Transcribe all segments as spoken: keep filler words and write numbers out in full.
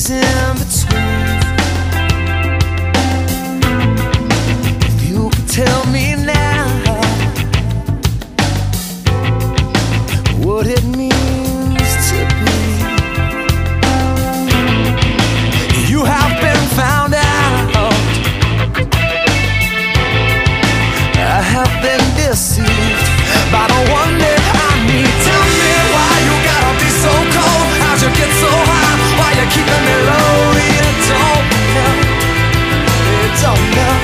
days in between. If you could tell me now what it means to be. You have been found out, I have been deceived by the one that I need. Tell me why you gotta be so cold, how'd you get so high, why you keeping me low? You don't know, you don't know.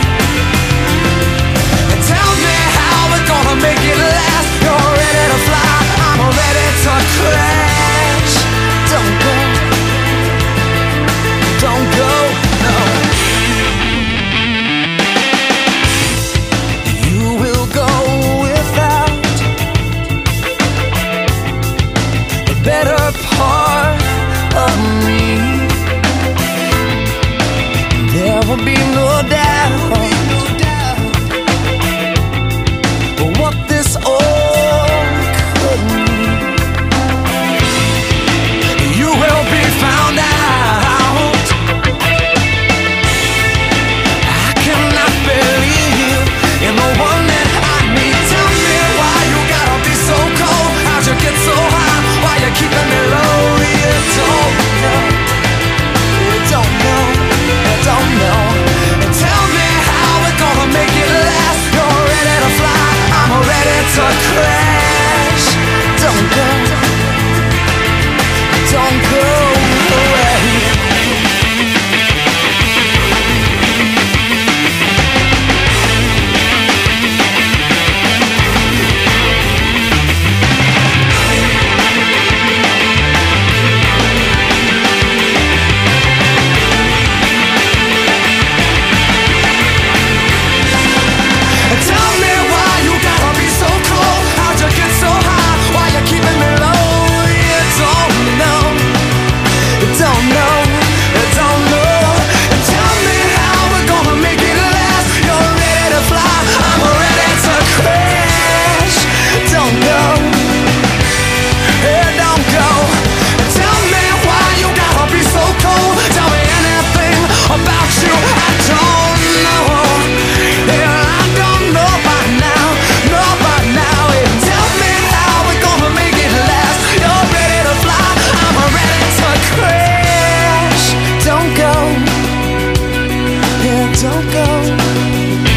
And tell me how we're gonna make it last. You're ready to fly, I'm ready to crash. Don't go, don't go, no. You will go without the better part of me. There will be no doubt what this all could mean. You will be found out. I cannot believe in the one that I need. Tell me why you gotta be so cold, how'd you get so high, why you keeping me low? You don't know, you don't know, you don't know. And tell me how we're gonna make it last. You're ready to fly, I'm ready to crash. Don't go, don't go away. Tell me why you gotta be so cold, how'd you get so high, why you keeping me low? You don't know, you don't know, you don't know. And tell me how we're gonna make it last. You're ready to fly, I'm ready to crash. Don't go, yeah, don't go. And tell me why you gotta be so cold. Tell me anything about you I don't know. Yeah, I don't know by now, know by now. And tell me how we're gonna make it last. You're ready to fly, I'm ready to crash. Don't go, yeah, don't go.